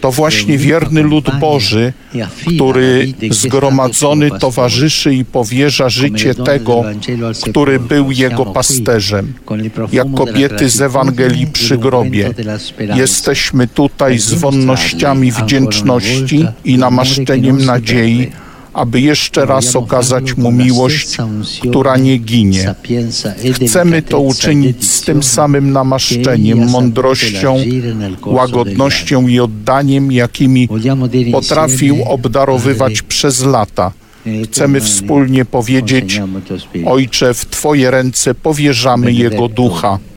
To właśnie wierny lud Boży, który zgromadzony towarzyszy i powierza życie tego, który był jego pasterzem. Jak kobiety z Ewangelii przy grobie. Jesteśmy tutaj z wonnościami wdzięczności i namaszczeniem nadziei, aby jeszcze raz okazać Mu miłość, która nie ginie. Chcemy to uczynić z tym samym namaszczeniem, mądrością, łagodnością i oddaniem, jakimi potrafił obdarowywać przez lata. Chcemy wspólnie powiedzieć: Ojcze, w Twoje ręce powierzamy Jego ducha.